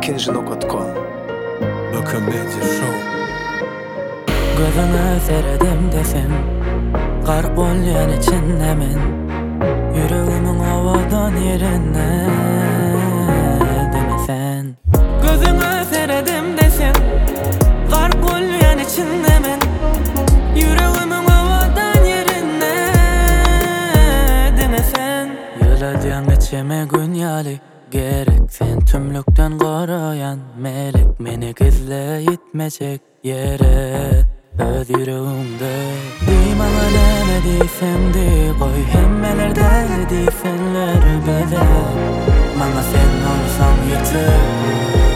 kinji.com. Bakın Medya Show. Gözüne seredim desem, garp bolyan içindemin. Yüreğimin havadan yerine demesen. Gözüne seredim desem, garp bolyan içindemin. Yüreğimin havadan yerine demesen. Yıladyan içime gün yali, gerek sen tümlükten koruyan melek, meni gizle gitmeyecek yere. Öz yüreğimde Diyim ama ne diysem di koy, hemmelerde deysenler beze. Bana sen olsan yeter.